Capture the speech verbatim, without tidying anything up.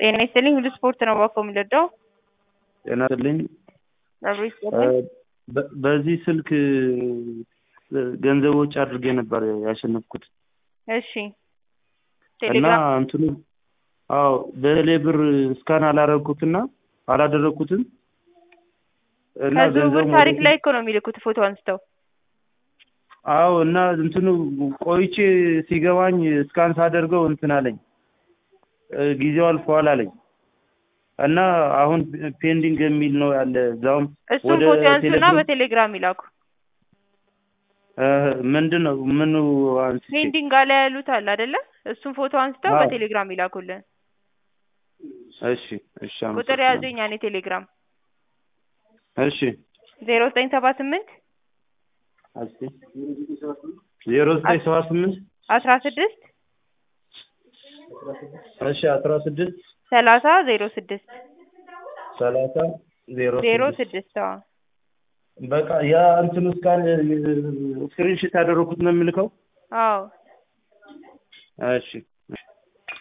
ጤና ይስጥልኝ ሁሉ ስፖርት ነው ባኮ የሚለዳው ጤና ይስጥልኝ አብሮ ይስጥልኝ በዚህ ስልክ ገንዘብ ወጪ አድርጌ ነበር ያሸነፍኩት እሺ እና ቴሌግራም እንትኑ አዎ በሌብር ስካን አላረኩትና አላደረኩትም እና ከዝውውር ታሪክ ላይ እኮ ነው የሚልኩት ፎቶ አንስተው አዎ እና እንትኑ ቆይቼ ሲገባኝ ስካን ሳደርገው እንትን አለኝ ጊዜው አልፏል አለኝ እና አሁን ፔንዲንግ የሚል ነው ያለ ዛውም እሱን ፎቶ አንሱና በቴሌግራም ይላኩ ምንድነው ምኑ አንስቼ ፔንዲንግ አለ ያሉት አለ አይደለ እሱን ፎቶ አንስተው በቴሌግራም ይላኩልን እሺ እሺ ቁጥር ያዙኝ ያኔ ቴሌግራም እሺ ዜሮ ዘጠኝ ሰባ ስምንት አስቲ ዜሮ ዘጠኝ ሰባ ስምንት አስራ ስድስት እሺ አስራ ስድስት ሰላሳ ዜሮ ስድስት ሰላሳ ዜሮ ስድስት አዎ በቃ ያ እንትኑ ስካን ስክሪንሾት ያደረኩት ነው የምልከው አዎ እሺ